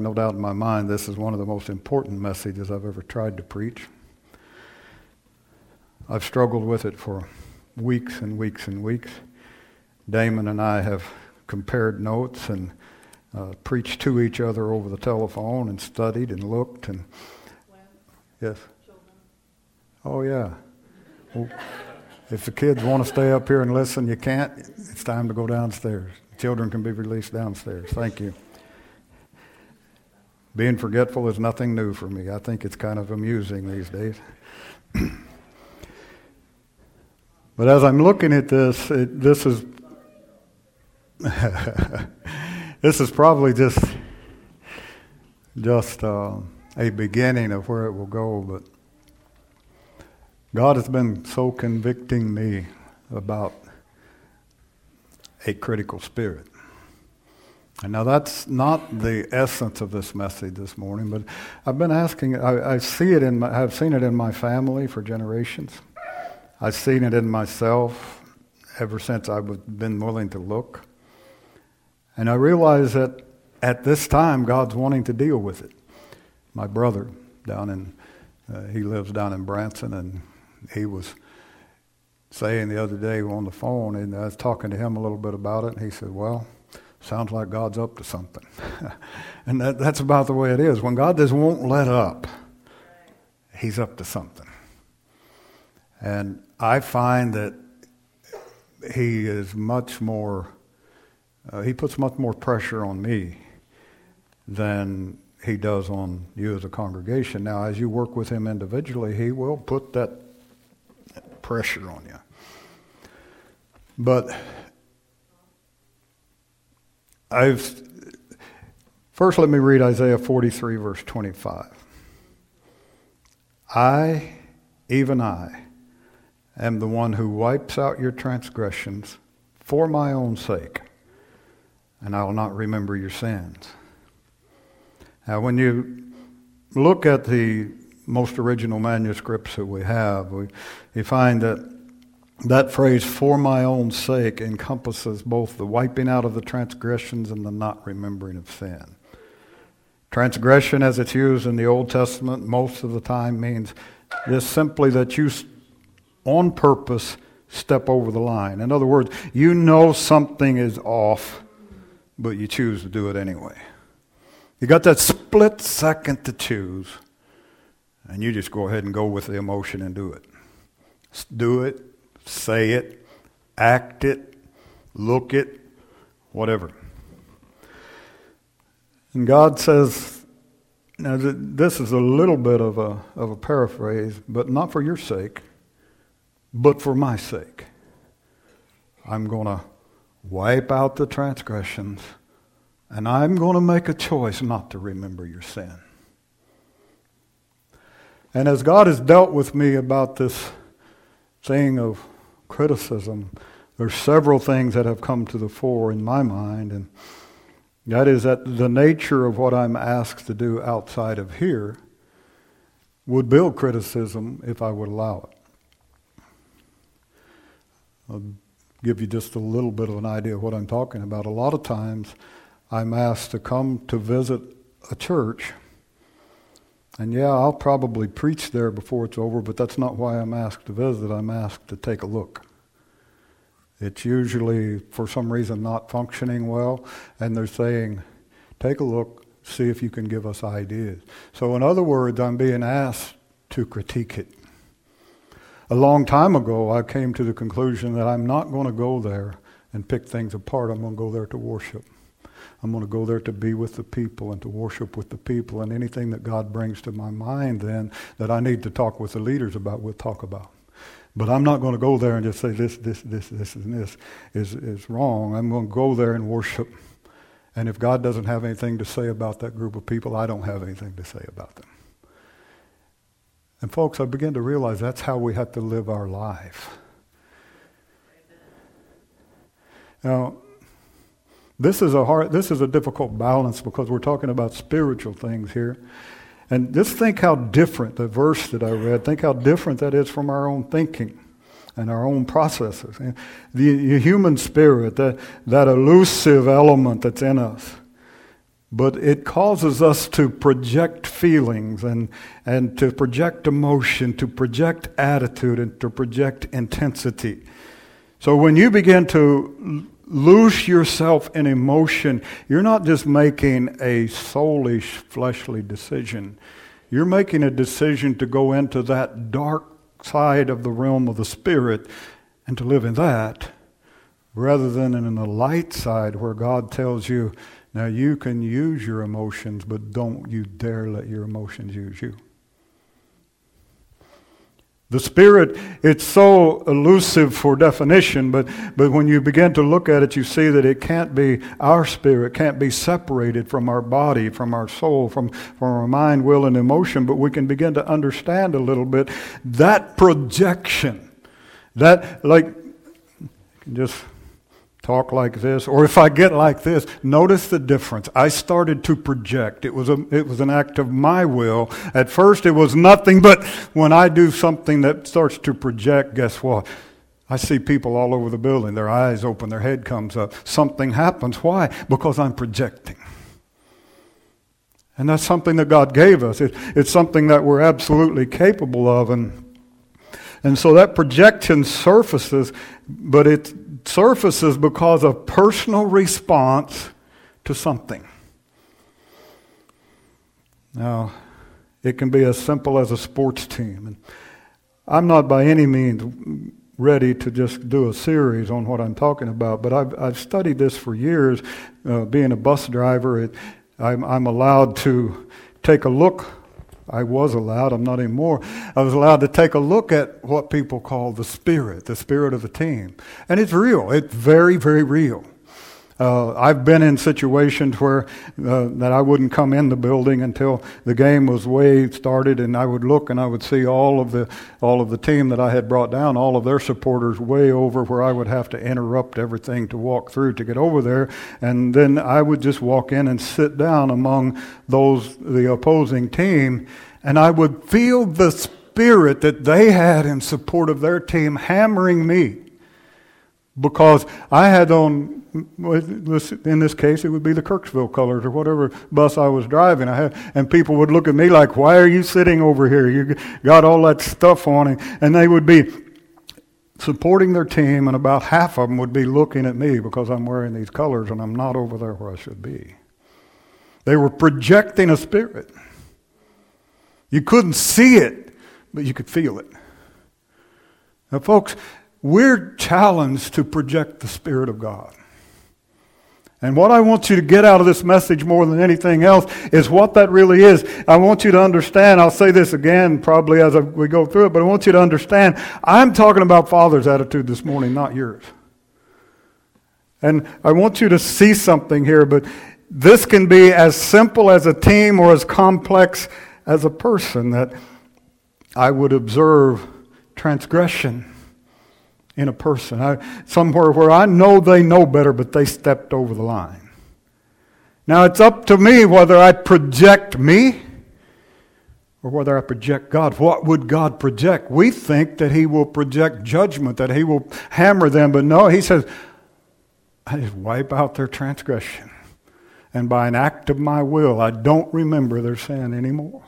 no doubt in my mind this is one of the most important messages I've ever tried to preach. I've struggled with it for weeks and weeks and weeks. Damon and I have compared notes and preached to each other over the telephone and studied and looked and yes. Oh yeah. Well, if the kids want to stay up here and listen, you can't. It's time to go downstairs. Children can be released downstairs. Thank you. Being forgetful is nothing new for me. I think it's kind of amusing these days. But as I'm looking at this, this is this is probably just a beginning of where it will go. But God has been so convicting me about a critical spirit. And now that's not the essence of this message this morning, but I've been asking. I've seen it in my family for generations. I've seen it in myself ever since I've been willing to look. And I realize that at this time, God's wanting to deal with it. My brother he lives down in Branson, and he was saying the other day on the phone, and I was talking to him a little bit about it, and he said, well, sounds like God's up to something. And that's about the way it is. When God just won't let up, he's up to something. And I find that he is much more, he puts much more pressure on me than he does on you as a congregation. Now, as you work with him individually, he will put that pressure on you. But first let me read Isaiah 43, verse 25. Even I, am the one who wipes out your transgressions for my own sake, and I will not remember your sins. Now, when you look at the most original manuscripts that we have, you find that phrase, for my own sake, encompasses both the wiping out of the transgressions and the not remembering of sin. Transgression, as it's used in the Old Testament, most of the time means just simply that you on purpose step over the line. In other words, you know something is off, but you choose to do it anyway. You got that split second to choose, and you just go ahead and go with the emotion and do it. Do it, say it, act it, look it, whatever. And God says, now this is a little bit of a paraphrase, but not for your sake, but for my sake. I'm going to wipe out the transgressions, and I'm going to make a choice not to remember your sin. And as God has dealt with me about this thing of criticism, there's several things that have come to the fore in my mind, and that is that the nature of what I'm asked to do outside of here would build criticism if I would allow it. I'll give you just a little bit of an idea of what I'm talking about. A lot of times I'm asked to come to visit a church, and yeah, I'll probably preach there before it's over, but that's not why I'm asked to visit. I'm asked to take a look. It's usually, for some reason, not functioning well, and they're saying, take a look, see if you can give us ideas. So in other words, I'm being asked to critique it. A long time ago, I came to the conclusion that I'm not going to go there and pick things apart. I'm going to go there to worship. I'm going to go there to be with the people and to worship with the people, and anything that God brings to my mind then that I need to talk with the leaders about, we'll talk about. But I'm not going to go there and just say this, and this is wrong. I'm going to go there and worship. And if God doesn't have anything to say about that group of people, I don't have anything to say about them. And folks, I begin to realize that's how we have to live our life. Now, this is a difficult balance because we're talking about spiritual things here. And just think how different the verse that I read, think how different that is from our own thinking and our own processes. And the human spirit, that elusive element that's in us, but it causes us to project feelings and to project emotion, to project attitude, and to project intensity. So when you begin to loose yourself in emotion, you're not just making a soulish, fleshly decision. You're making a decision to go into that dark side of the realm of the Spirit and to live in that, rather than in the light side where God tells you, now you can use your emotions, but don't you dare let your emotions use you. The Spirit, it's so elusive for definition, but when you begin to look at it, you see that it can't be, our spirit can't be separated from our body, from our soul, from our mind, will, and emotion, but we can begin to understand a little bit that projection, that, like, just talk like this, or if I get like this, notice the difference. I started to project. It was an act of my will. At first it was nothing, but when I do something that starts to project, guess what? I see people all over the building. Their eyes open, their head comes up. Something happens. Why? Because I'm projecting. And that's something that God gave us. It's something that we're absolutely capable of. And so that projection surfaces, but it surfaces because of personal response to something. Now, it can be as simple as a sports team. And I'm not by any means ready to just do a series on what I'm talking about, but I've studied this for years. Being a bus driver, I'm allowed to take a look. I was allowed, I'm not anymore. I was allowed to take a look at what people call the spirit of the team. And it's real. It's very, very real. I've been in situations where that I wouldn't come in the building until the game was way started, and I would look and I would see all of the team that I had brought down, all of their supporters way over where I would have to interrupt everything to walk through to get over there, and then I would just walk in and sit down among the opposing team, and I would feel the spirit that they had in support of their team hammering me. Because I had on, in this case, it would be the Kirksville colors or whatever bus I was driving. And people would look at me like, why are you sitting over here? You got all that stuff on. And they would be supporting their team, and about half of them would be looking at me because I'm wearing these colors and I'm not over there where I should be. They were projecting a spirit. You couldn't see it, but you could feel it. Now, folks, we're challenged to project the Spirit of God. And what I want you to get out of this message more than anything else is what that really is. I want you to understand, I'll say this again probably as we go through it, but I want you to understand, I'm talking about Father's attitude this morning, not yours. And I want you to see something here, but this can be as simple as a team or as complex as a person, that I would observe transgression in a person. Somewhere where I know they know better, but they stepped over the line. Now it's up to me whether I project me or whether I project God. What would God project? We think that He will project judgment, that He will hammer them, but no, He says, I just wipe out their transgression. And by an act of my will, I don't remember their sin anymore.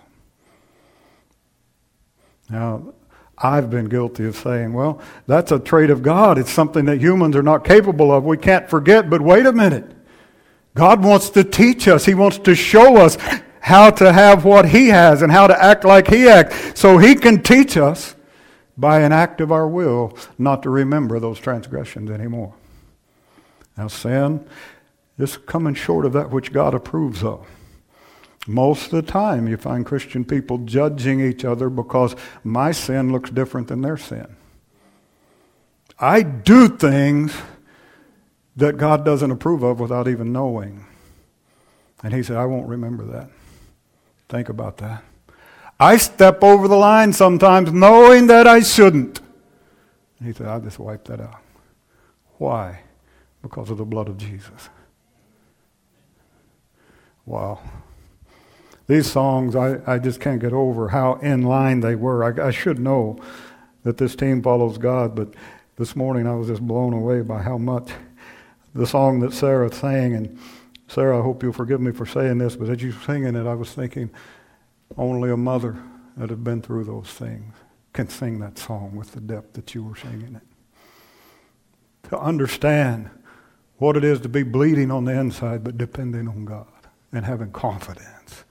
Now, I've been guilty of saying, well, that's a trait of God. It's something that humans are not capable of. We can't forget, but wait a minute. God wants to teach us. He wants to show us how to have what He has and how to act like He acts. So He can teach us by an act of our will not to remember those transgressions anymore. Now, sin is coming short of that which God approves of. Most of the time you find Christian people judging each other because my sin looks different than their sin. I do things that God doesn't approve of without even knowing. And He said, I won't remember that. Think about that. I step over the line sometimes knowing that I shouldn't. And He said, I'll just wipe that out. Why? Because of the blood of Jesus. Wow. These songs, I just can't get over how in line they were. I should know that this team follows God, but this morning I was just blown away by how much the song that Sarah sang, and Sarah, I hope you'll forgive me for saying this, but as you were singing it, I was thinking only a mother that had been through those things can sing that song with the depth that you were singing it. To understand what it is to be bleeding on the inside, but depending on God and having confidence.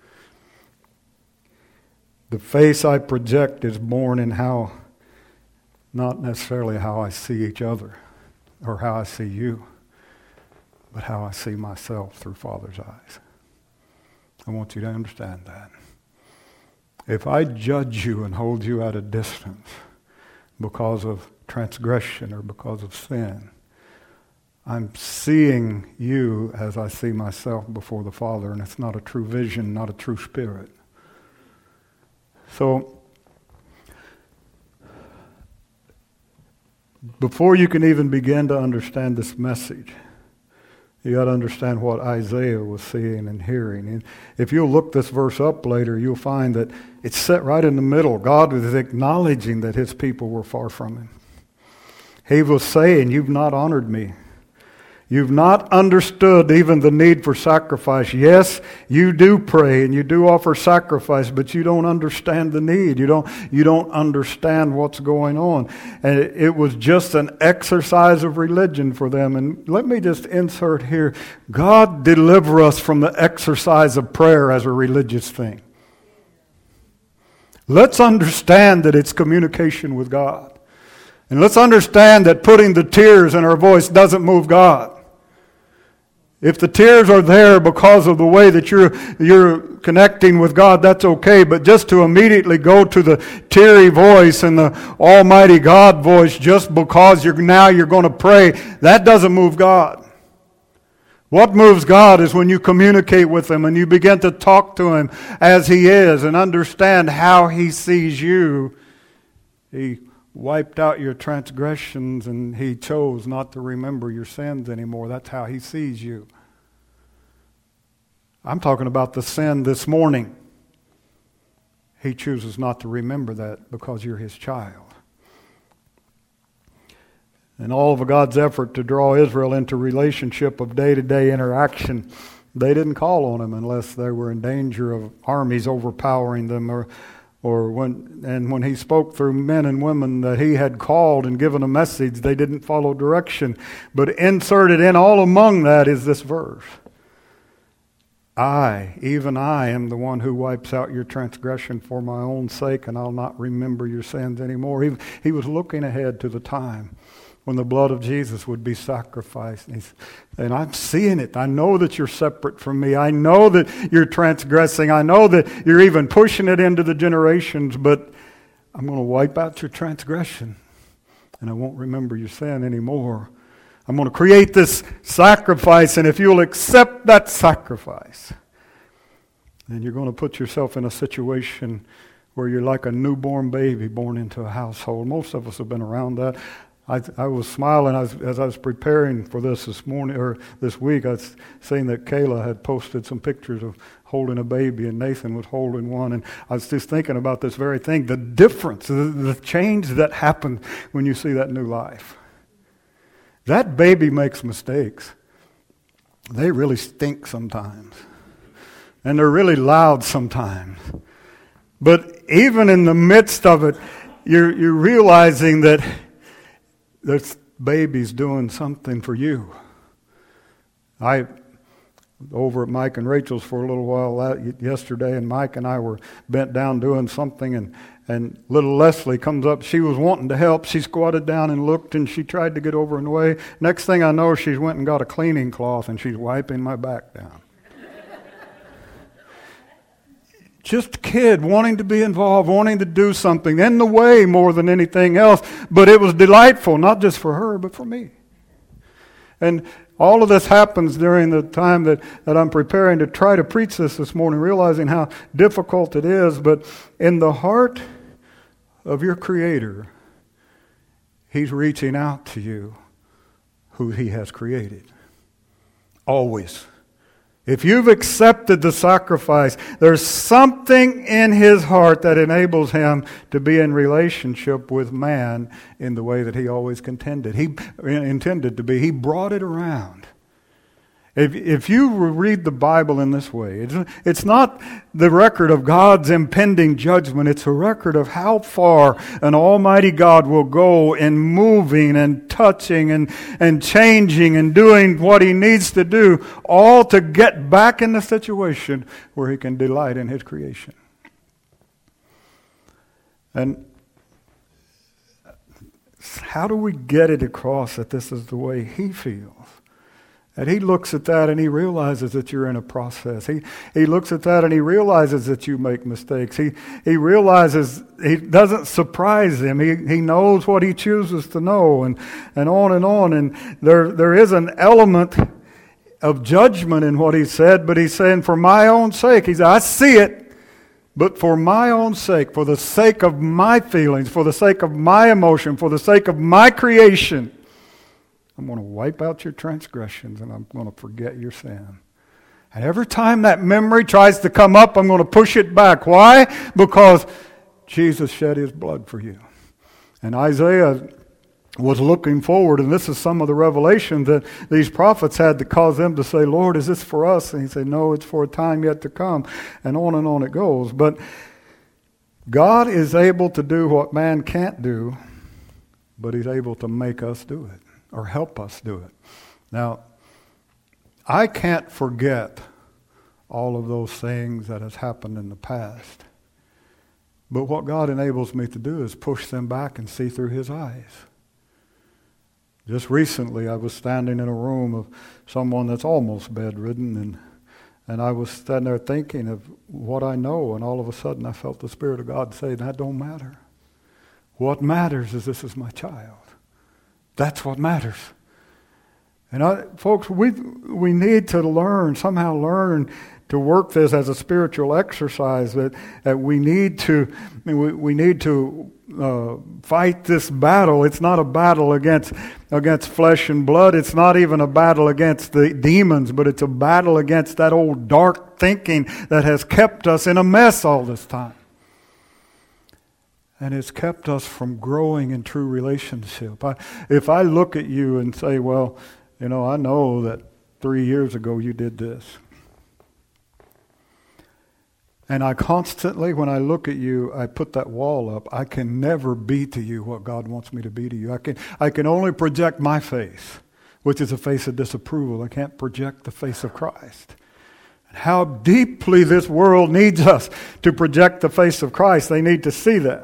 The face I project is born in how, not necessarily how I see each other or how I see you, but how I see myself through Father's eyes. I want you to understand that. If I judge you and hold you at a distance because of transgression or because of sin, I'm seeing you as I see myself before the Father, and it's not a true vision, not a true spirit. So, before you can even begin to understand this message, you got to understand what Isaiah was seeing and hearing. And if you'll look this verse up later, you'll find that it's set right in the middle. God was acknowledging that his people were far from him. He was saying, you've not honored me. You've not understood even the need for sacrifice. Yes, you do pray and you do offer sacrifice, but you don't understand the need. You don't understand what's going on. And it was just an exercise of religion for them. And let me just insert here, God deliver us from the exercise of prayer as a religious thing. Let's understand that it's communication with God. And let's understand that putting the tears in our voice doesn't move God. If the tears are there because of the way that you're connecting with God, that's okay. But just to immediately go to the teary voice and the Almighty God voice just because you're going to pray, that doesn't move God. What moves God is when you communicate with Him and you begin to talk to Him as He is and understand how He sees you. He wiped out your transgressions and He chose not to remember your sins anymore. That's how He sees you. I'm talking about the sin this morning. He chooses not to remember that because you're His child. And all of God's effort to draw Israel into relationship of day-to-day interaction, they didn't call on Him unless they were in danger of armies overpowering them when He spoke through men and women that He had called and given a message, they didn't follow direction. But inserted in all among that is this verse. Even I am the one who wipes out your transgression for my own sake, and I'll not remember your sins anymore. He was looking ahead to the time when the blood of Jesus would be sacrificed. And I'm seeing it. I know that you're separate from me. I know that you're transgressing. I know that you're even pushing it into the generations, but I'm going to wipe out your transgression, and I won't remember your sin anymore. I'm going to create this sacrifice, and if you'll accept that sacrifice, then you're going to put yourself in a situation where you're like a newborn baby born into a household. Most of us have been around that. I was smiling as I was preparing for this morning or this week. I was seeing that Kayla had posted some pictures of holding a baby, and Nathan was holding one. And I was just thinking about this very thing, the difference, the change that happened when you see that new life. That baby makes mistakes. They really stink sometimes. And they're really loud sometimes. But even in the midst of it, you're realizing that this baby's doing something for you. I over at Mike and Rachel's for a little while yesterday, and Mike and I were bent down doing something, and little Leslie comes up. She was wanting to help. She squatted down and looked, and she tried to get over and away. Next thing I know, she went and got a cleaning cloth, and she's wiping my back down. Just a kid wanting to be involved, wanting to do something in the way more than anything else. But it was delightful, not just for her, but for me. And all of this happens during the time that I'm preparing to try to preach this morning, realizing how difficult it is. But in the heart of your Creator, He's reaching out to you, who He has created. Always. If you've accepted the sacrifice, there's something in His heart that enables Him to be in relationship with man in the way that He always intended to be. He brought it around. If you read the Bible in this way, it's not the record of God's impending judgment. It's a record of how far an almighty God will go in moving and touching and changing and doing what he needs to do, all to get back in the situation where he can delight in his creation. And how do we get it across that this is the way he feels? And he looks at that and he realizes that you're in a process. He looks at that and he realizes that you make mistakes. He realizes it doesn't surprise him. He knows what he chooses to know, and on and on. And there is an element of judgment in what he said, but he's saying, for my own sake. He said, I see it, but for my own sake, for the sake of my feelings, for the sake of my emotion, for the sake of my creation, I'm going to wipe out your transgressions and I'm going to forget your sin. And every time that memory tries to come up, I'm going to push it back. Why? Because Jesus shed his blood for you. And Isaiah was looking forward, and this is some of the revelation that these prophets had to cause them to say, Lord, is this for us? And he said, no, it's for a time yet to come. And on it goes. But God is able to do what man can't do, but he's able to make us do it, or help us do it. Now, I can't forget all of those things that has happened in the past. But what God enables me to do is push them back and see through his eyes. Just recently, I was standing in a room of someone that's almost bedridden, and I was standing there thinking of what I know, and all of a sudden I felt the Spirit of God say, that don't matter. What matters is this is my child. That's what matters. And folks, we need to somehow learn to work this as a spiritual exercise. That we need to fight this battle. It's not a battle against flesh and blood. It's not even a battle against the demons, but it's a battle against that old dark thinking that has kept us in a mess all this time. And it's kept us from growing in true relationship. If I look at you and say, well, I know that 3 years ago you did this. And I constantly, when I look at you, I put that wall up. I can never be to you what God wants me to be to you. I can only project my face, which is a face of disapproval. I can't project the face of Christ. And how deeply this world needs us to project the face of Christ. They need to see that.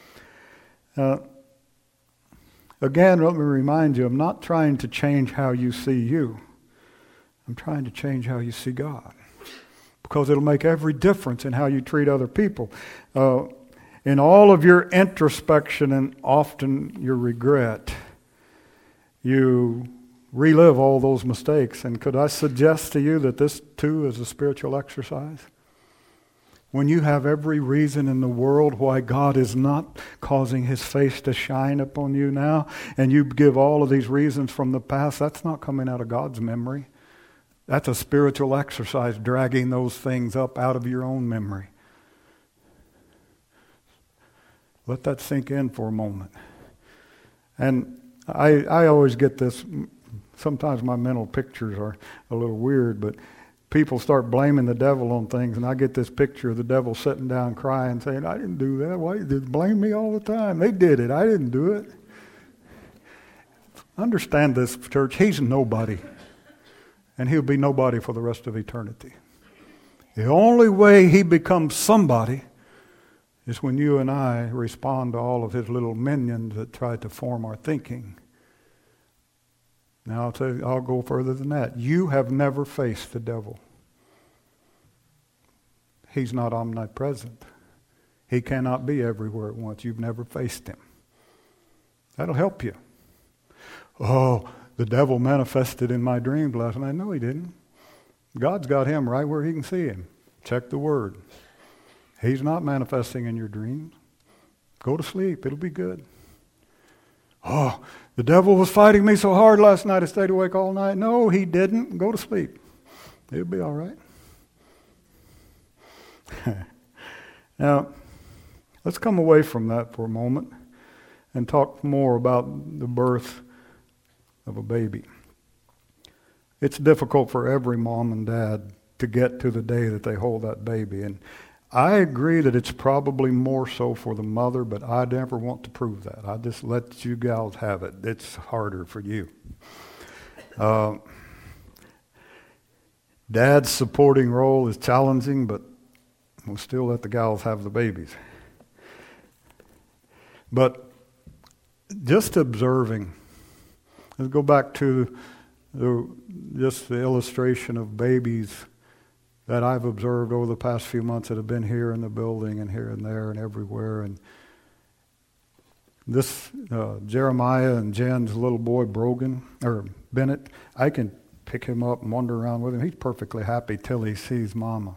Again, let me remind you, I'm not trying to change how you see you. I'm trying to change how you see God. Because it'll make every difference in how you treat other people. In all of your introspection and often your regret, you relive all those mistakes. And could I suggest to you that this too is a spiritual exercise? When you have every reason in the world why God is not causing his face to shine upon you now, and you give all of these reasons from the past, that's not coming out of God's memory. That's a spiritual exercise, dragging those things up out of your own memory. Let that sink in for a moment. And I always get this, sometimes my mental pictures are a little weird, but people start blaming the devil on things, and I get this picture of the devil sitting down crying, saying, I didn't do that. Why? They blame me all the time. They did it. I didn't do it. Understand this, church. He's nobody. And he'll be nobody for the rest of eternity. The only way he becomes somebody is when you and I respond to all of his little minions that try to form our thinking. Now I'll go further than that. You have never faced the devil. He's not omnipresent. He cannot be everywhere at once. You've never faced him. That'll help you. Oh, the devil manifested in my dreams last night. No, he didn't. God's got him right where he can see him. Check the word. He's not manifesting in your dreams. Go to sleep. It'll be good. Oh, the devil was fighting me so hard last night I stayed awake all night. No, he didn't. Go to sleep. It'll be all right. Now, let's come away from that for a moment and talk more about the birth of a baby. It's difficult for every mom and dad to get to the day that they hold that baby. And I agree that it's probably more so for the mother, but I never want to prove that. I just let you gals have it. It's harder for you. Dad's supporting role is challenging, but we'll still let the gals have the babies. But just observing, let's go back to just the illustration of babies that I've observed over the past few months that have been here in the building and here and there and everywhere. And this Jeremiah and Jen's little boy Bennett, I can pick him up and wander around with him. He's perfectly happy till he sees Mama.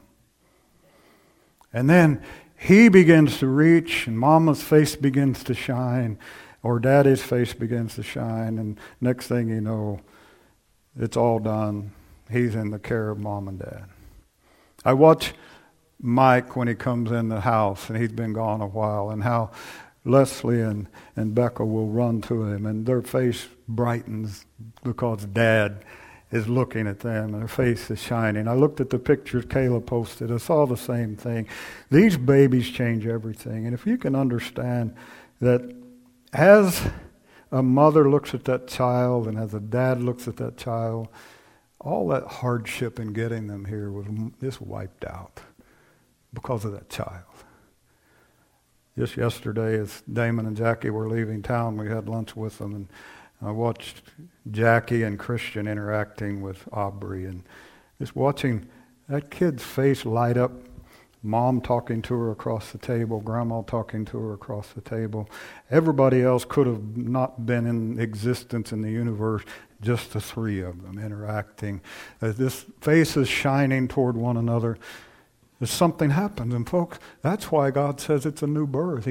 And then he begins to reach, and Mama's face begins to shine, or Daddy's face begins to shine, and next thing you know, it's all done. He's in the care of Mom and Dad. I watch Mike when he comes in the house, and he's been gone a while, and how Leslie and Becca will run to him, and their face brightens because Dad is looking at them, and their face is shining. I looked at the pictures Kayla posted. I saw the same thing. These babies change everything. And if you can understand that as a mother looks at that child and as a dad looks at that child, all that hardship in getting them here was just wiped out because of that child. Just yesterday, as Damon and Jackie were leaving town, we had lunch with them, and I watched Jackie and Christian interacting with Aubrey, and just watching that kid's face light up, Mom talking to her across the table, Grandma talking to her across the table. Everybody else could have not been in existence in the universe, just the three of them interacting. As this face is shining toward one another, something happens. And folks, that's why God says it's a new birth.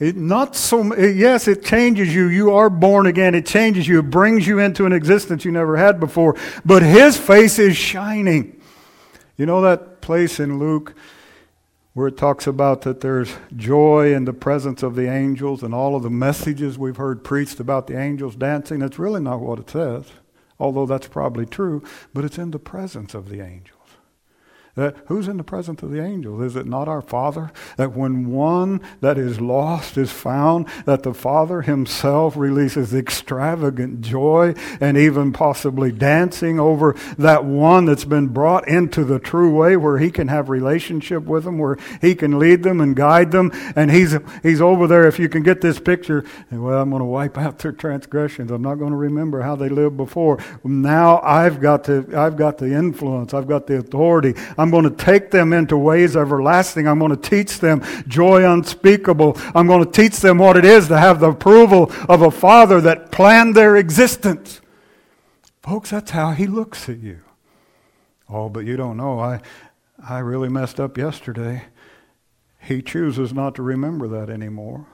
Yes, it changes you. You are born again. It changes you. It brings you into an existence you never had before. But His face is shining. You know that place in Luke where it talks about that there's joy in the presence of the angels, and all of the messages we've heard preached about the angels dancing? That's really not what it says, although that's probably true, but it's in the presence of the angels. Who's in the presence of the angels? Is it not our Father? That when one that is lost is found, that the Father Himself releases extravagant joy and even possibly dancing over that one that's been brought into the true way, where He can have relationship with them, where He can lead them and guide them. And He's over there. If you can get this picture, well, I'm going to wipe out their transgressions. I'm not going to remember how they lived before. Now I've got the influence. I've got the authority. I'm going to take them into ways everlasting. I'm going to teach them joy unspeakable. I'm going to teach them what it is to have the approval of a Father that planned their existence. Folks, that's how He looks at you. Oh, but you don't know. I really messed up yesterday. He chooses not to remember that anymore.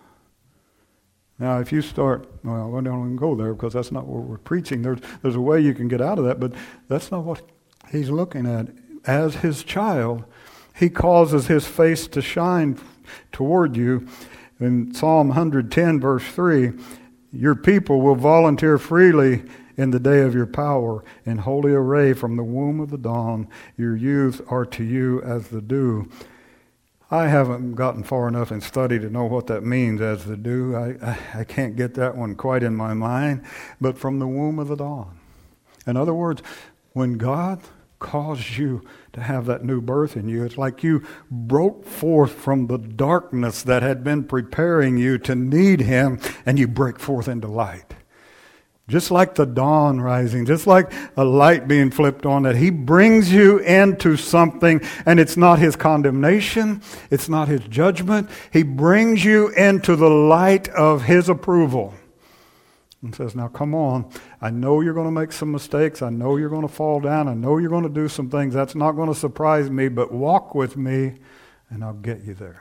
Now, if you start, well, I don't even go there because that's not what we're preaching. There's a way you can get out of that, but that's not what He's looking at. As His child, He causes His face to shine toward you. In Psalm 110, verse 3, your people will volunteer freely in the day of your power. In holy array from the womb of the dawn, your youth are to you as the dew. I haven't gotten far enough in study to know what that means, as the dew. I can't get that one quite in my mind. But from the womb of the dawn. In other words, when God caused you to have that new birth in you, it's like you broke forth from the darkness that had been preparing you to need Him, and you break forth into light. Just like the dawn rising, just like a light being flipped on, that He brings you into something, and it's not His condemnation, it's not His judgment. He brings you into the light of His approval. And says, now come on, I know you're going to make some mistakes. I know you're going to fall down. I know you're going to do some things. That's not going to surprise me, but walk with me and I'll get you there.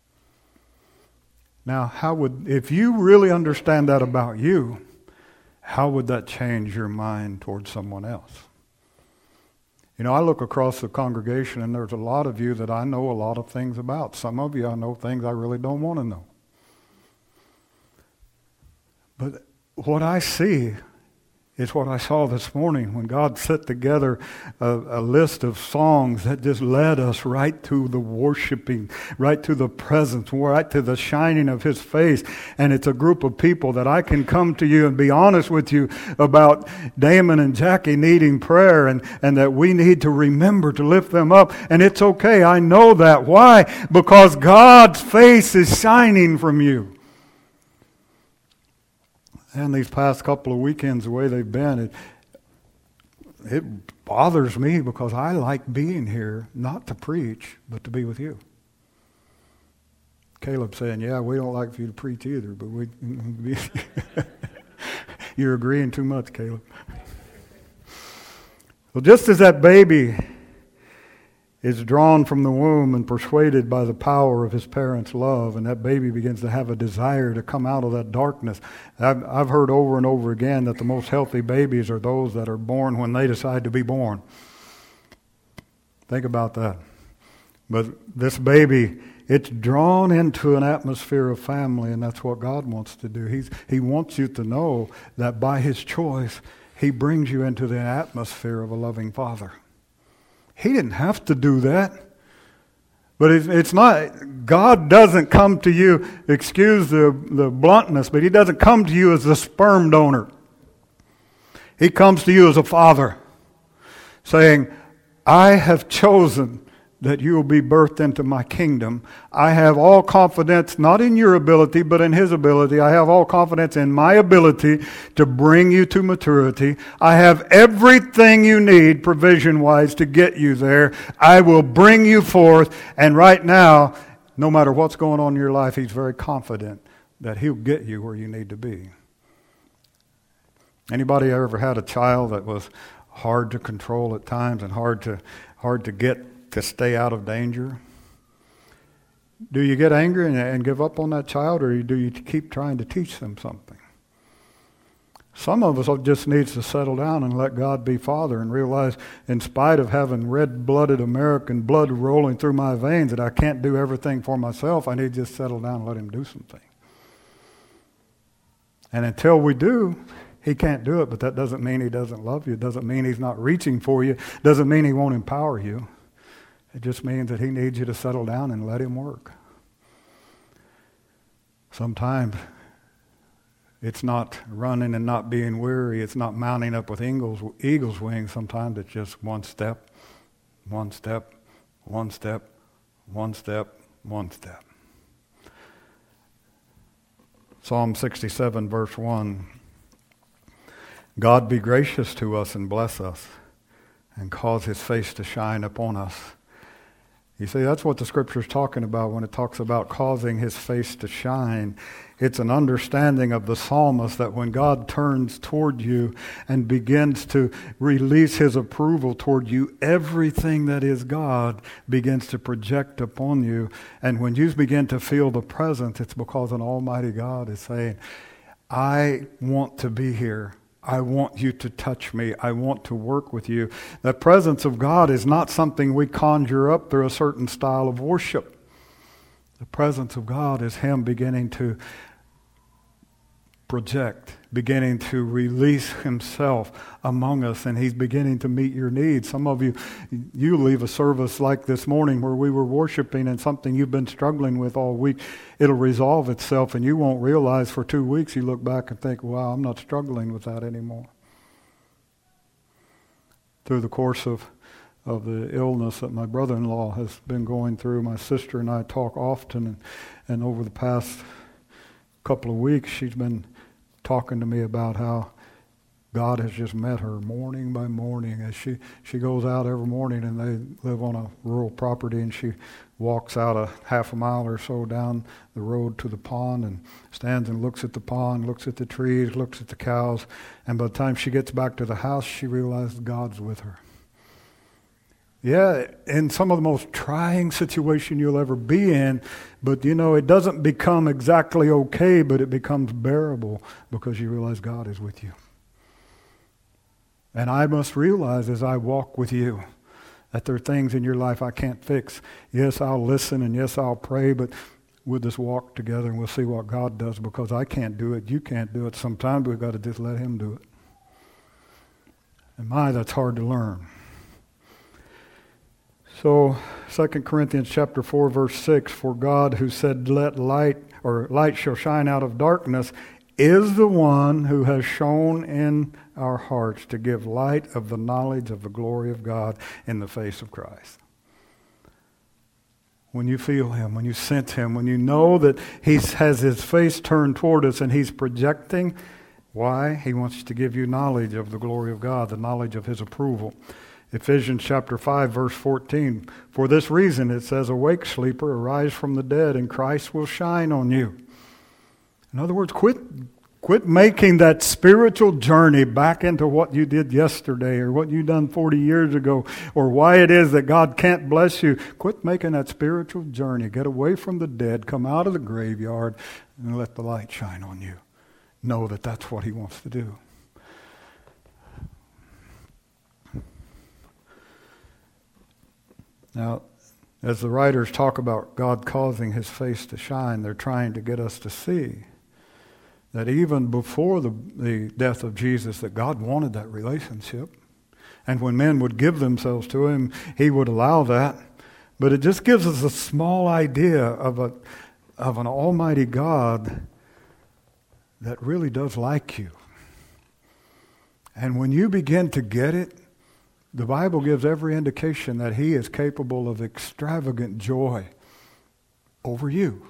Now, if you really understand that about you, how would that change your mind towards someone else? You know, I look across the congregation and there's a lot of you that I know a lot of things about. Some of you I know things I really don't want to know. But what I see It's what I saw this morning when God set together a list of songs that just led us right to the worshiping, right to the presence, right to the shining of His face. And it's a group of people that I can come to you and be honest with you about Damon and Jackie needing prayer and that we need to remember to lift them up. And it's okay. I know that. Why? Because God's face is shining from you. And these past couple of weekends, the way they've been, it bothers me because I like being here, not to preach, but to be with you. Caleb saying, yeah, we don't like for you to preach either, but you're agreeing too much, Caleb. Well, just as that baby is drawn from the womb and persuaded by the power of his parents' love, and that baby begins to have a desire to come out of that darkness. I've heard over and over again that the most healthy babies are those that are born when they decide to be born. Think about that. But this baby, it's drawn into an atmosphere of family, and that's what God wants to do. He wants you to know that by His choice, He brings you into the atmosphere of a loving Father. He didn't have to do that. But it's not, God doesn't come to you, excuse the bluntness, but He doesn't come to you as a sperm donor. He comes to you as a father, saying, I have chosen that you will be birthed into my kingdom. I have all confidence, not in your ability, but in His ability. I have all confidence in my ability to bring you to maturity. I have everything you need, provision-wise, to get you there. I will bring you forth. And right now, no matter what's going on in your life, He's very confident that He'll get you where you need to be. Anybody ever had a child that was hard to control at times and hard to get to stay out of danger? Do you get angry and give up on that child, or do you keep trying to teach them something? Some of us just needs to settle down and let God be Father and realize, in spite of having red-blooded American blood rolling through my veins, that I can't do everything for myself. I need to just settle down and let Him do something. And until we do, He can't do it, but that doesn't mean He doesn't love you. It doesn't mean He's not reaching for you. It doesn't mean He won't empower you. It just means that He needs you to settle down and let Him work. Sometimes it's not running and not being weary. It's not mounting up with eagle's wings. Sometimes it's just one step, one step, one step, one step, one step. Psalm 67, verse 1. God be gracious to us and bless us and cause His face to shine upon us. You see, that's what the Scripture is talking about when it talks about causing His face to shine. It's an understanding of the psalmist that when God turns toward you and begins to release His approval toward you, everything that is God begins to project upon you. And when you begin to feel the presence, it's because an almighty God is saying, I want to be here. I want you to touch me. I want to work with you. The presence of God is not something we conjure up through a certain style of worship. The presence of God is Him beginning to project, beginning to release Himself among us, and He's beginning to meet your needs. Some of you leave a service like this morning where we were worshiping and something you've been struggling with all week, it'll resolve itself, and you won't realize for 2 weeks you look back and think, wow, I'm not struggling with that anymore. Through the course of the illness that my brother-in-law has been going through, my sister and I talk often, and over the past couple of weeks she's been talking to me about how God has just met her morning by morning as she goes out every morning, and they live on a rural property, and she walks out a half a mile or so down the road to the pond and stands and looks at the pond, looks at the trees, looks at the cows, and by the time she gets back to the house, she realizes God's with her. Yeah, in some of the most trying situation you'll ever be in, but it doesn't become exactly okay, but it becomes bearable because you realize God is with you. And I must realize as I walk with you that there are things in your life I can't fix. Yes, I'll listen, and yes, I'll pray, but we'll just walk together and we'll see what God does, because I can't do it, you can't do it. Sometimes we've got to just let Him do it. And my, that's hard to learn. So 2 Corinthians chapter 4, verse 6, for God who said, let light, or light shall shine out of darkness, is the one who has shone in our hearts to give light of the knowledge of the glory of God in the face of Christ. When you feel Him, when you sense Him, when you know that He has His face turned toward us and He's projecting, why? He wants to give you knowledge of the glory of God, the knowledge of His approval. Ephesians chapter 5, verse 14, for this reason it says, awake, sleeper, arise from the dead, and Christ will shine on you. In other words, quit making that spiritual journey back into what you did yesterday or what you done 40 years ago or why it is that God can't bless you. Quit making that spiritual journey. Get away from the dead, come out of the graveyard, and let the light shine on you. Know that that's what He wants to do. Now, as the writers talk about God causing His face to shine, they're trying to get us to see that even before the death of Jesus, that God wanted that relationship. And when men would give themselves to Him, He would allow that. But it just gives us a small idea of an almighty God that really does like you. And when you begin to get it, the Bible gives every indication that He is capable of extravagant joy over you.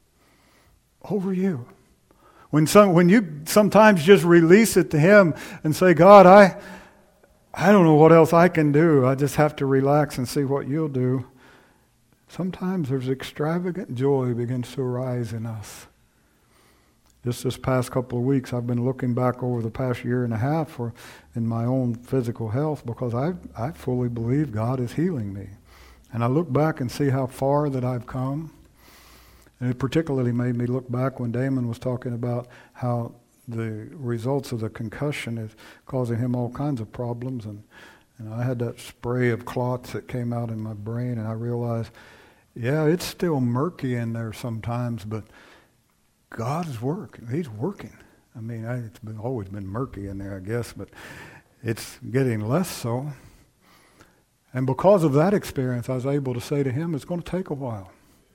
Over you. When you sometimes just release it to Him and say, God, I don't know what else I can do. I just have to relax and see what You'll do. Sometimes there's extravagant joy begins to arise in us. Just this past couple of weeks, I've been looking back over the past year and a half in my own physical health because I fully believe God is healing me. And I look back and see how far that I've come. And it particularly made me look back when Damon was talking about how the results of the concussion is causing him all kinds of problems. And I had that spray of clots that came out in my brain, and I realized, yeah, it's still murky in there sometimes, but God is working. He's working. I mean, it's always been murky in there, I guess, but it's getting less so. And because of that experience, I was able to say to him, it's going to take a while.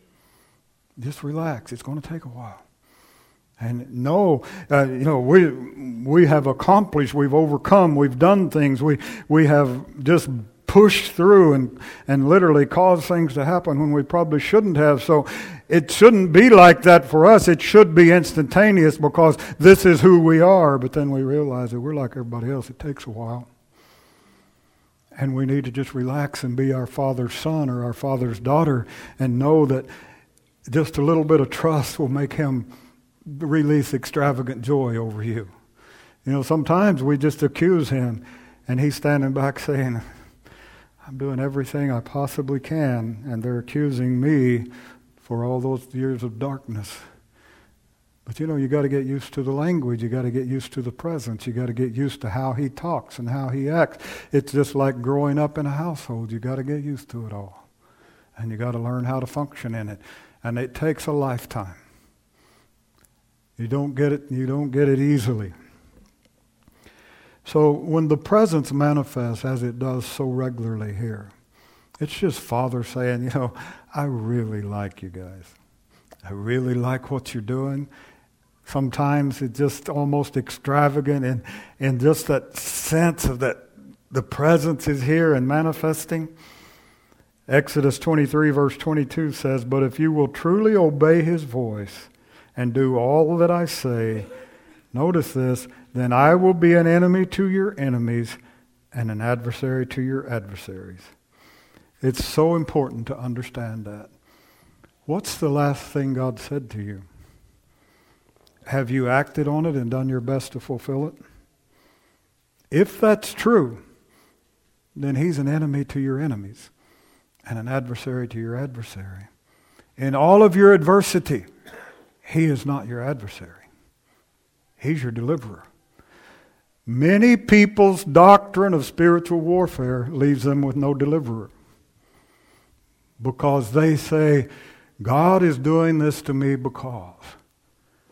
Just relax. It's going to take a while. And no, we have accomplished, we've overcome, we've done things, we have just pushed through and literally caused things to happen when we probably shouldn't have. So it shouldn't be like that for us. It should be instantaneous because this is who we are. But then we realize that we're like everybody else. It takes a while. And we need to just relax and be our Father's son or our Father's daughter and know that just a little bit of trust will make Him release extravagant joy over you. You know, sometimes we just accuse Him and He's standing back saying, I'm doing everything I possibly can, and they're accusing me for all those years of darkness. But you got to get used to the language. You got to get used to the presence. You got to get used to how He talks and how He acts. It's just like growing up in a household. You got to get used to it all. And you got to learn how to function in it. And it takes a lifetime. You don't get it easily. So when the presence manifests as it does so regularly here, it's just Father saying, I really like you guys. I really like what you're doing. Sometimes it's just almost extravagant and just that sense of that the presence is here and manifesting. Exodus 23 verse 22 says, but if you will truly obey His voice and do all that I say, notice this, then I will be an enemy to your enemies and an adversary to your adversaries. It's so important to understand that. What's the last thing God said to you? Have you acted on it and done your best to fulfill it? If that's true, then He's an enemy to your enemies and an adversary to your adversary. In all of your adversity, He is not your adversary. He's your deliverer. Many people's doctrine of spiritual warfare leaves them with no deliverer. Because they say, God is doing this to me because.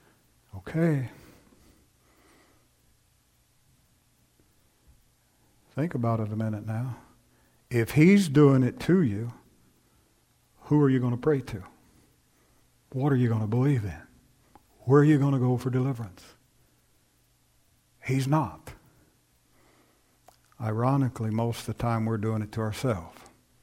Okay. Think about it a minute now. If he's doing it to you, who are you going to pray to? What are you going to believe in? Where are you going to go for deliverance? He's not. Ironically, most of the time we're doing it to ourselves.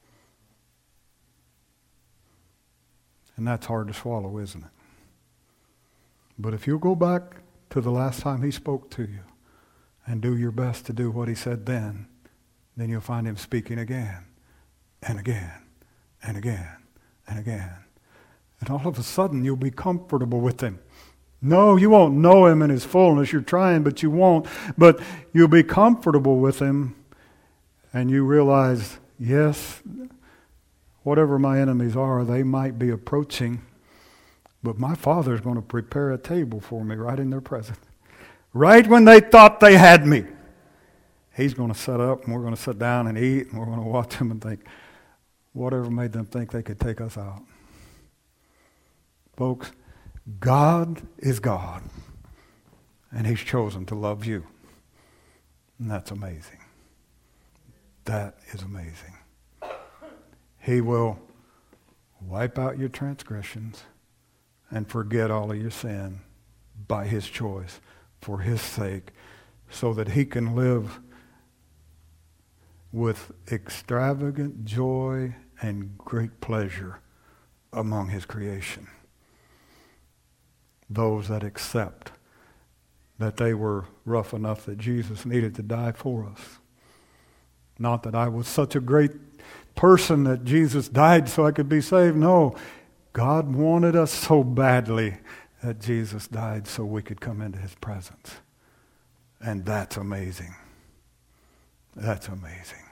And that's hard to swallow, isn't it? But if you'll go back to the last time he spoke to you and do your best to do what he said then you'll find him speaking again and again and again and again. And all of a sudden you'll be comfortable with him. No, you won't know him in his fullness. You're trying, but you won't. But you'll be comfortable with him, and you realize, yes, whatever my enemies are, they might be approaching, but my Father's going to prepare a table for me right in their presence. Right when they thought they had me, he's going to set up, and we're going to sit down and eat, and we're going to watch them and think, whatever made them think they could take us out. Folks, God is God, and he's chosen to love you. And that's amazing. That is amazing. He will wipe out your transgressions and forget all of your sin by his choice, for his sake, so that he can live with extravagant joy and great pleasure among his creation. Those that accept that they were rough enough that Jesus needed to die for us. Not that I was such a great person that Jesus died so I could be saved. No, God wanted us so badly that Jesus died so we could come into his presence. And that's amazing. That's amazing.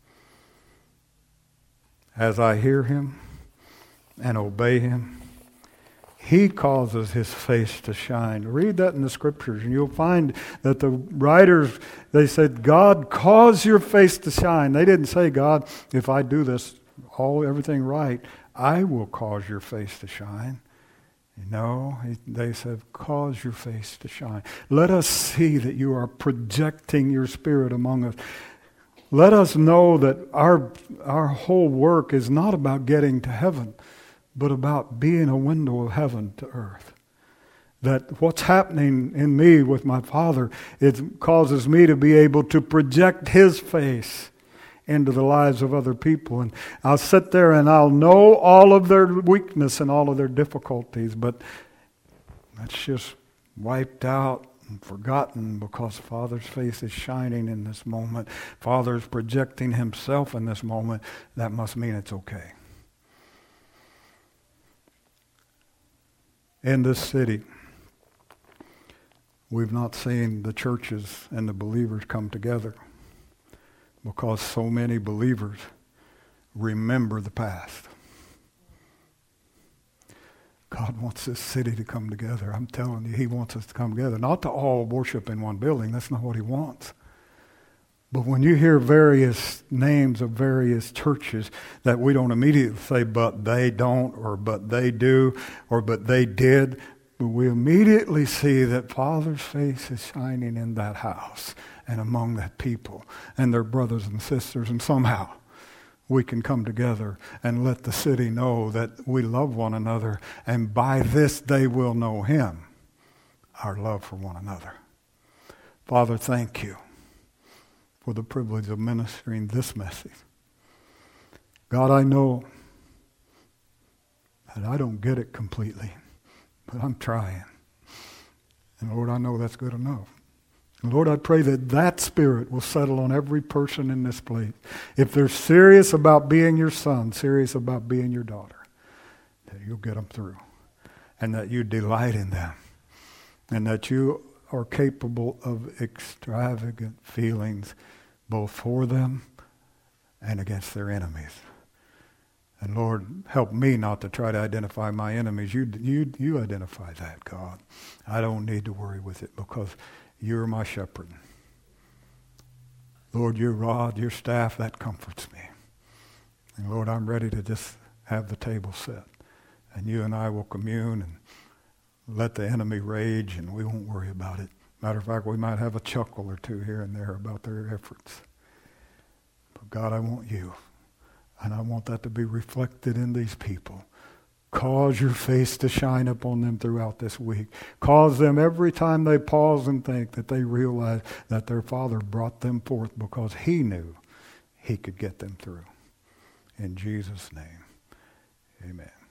As I hear him and obey him, he causes his face to shine. Read that in the scriptures, and you'll find that the writers, they said, God, cause your face to shine. They didn't say, God, if I do this, everything right, I will cause your face to shine. No, they said, cause your face to shine. Let us see that you are projecting your spirit among us. Let us know that our whole work is not about getting to heaven, but about being a window of heaven to earth. That what's happening in me with my Father, it causes me to be able to project his face into the lives of other people. And I'll sit there and I'll know all of their weakness and all of their difficulties, but that's just wiped out and forgotten because Father's face is shining in this moment. Father's projecting himself in this moment. That must mean it's okay. In this city, we've not seen the churches and the believers come together because so many believers remember the past. God wants this city to come together. I'm telling you, he wants us to come together. Not to all worship in one building. That's not what he wants. But when you hear various names of various churches that we don't immediately say, but they don't, or but they do, or but they did, but we immediately see that Father's face is shining in that house and among that people and their brothers and sisters, and somehow we can come together and let the city know that we love one another, and by this they will know him, our love for one another. Father, thank you for the privilege of ministering this message. God, I know that I don't get it completely, but I'm trying. And Lord, I know that's good enough. And Lord, I pray that that spirit will settle on every person in this place. If they're serious about being your son, serious about being your daughter, that you'll get them through. And that you delight in them. And that you are capable of extravagant feelings both for them and against their enemies. And Lord, help me not to try to identify my enemies. You identify that, God. I don't need to worry with it because you're my shepherd. Lord, your rod, your staff, that comforts me. And Lord, I'm ready to just have the table set. And you and I will commune and let the enemy rage, and we won't worry about it. Matter of fact, we might have a chuckle or two here and there about their efforts. God, I want you. And I want that to be reflected in these people. Cause your face to shine upon them throughout this week. Cause them every time they pause and think that they realize that their Father brought them forth because he knew he could get them through. In Jesus' name, amen.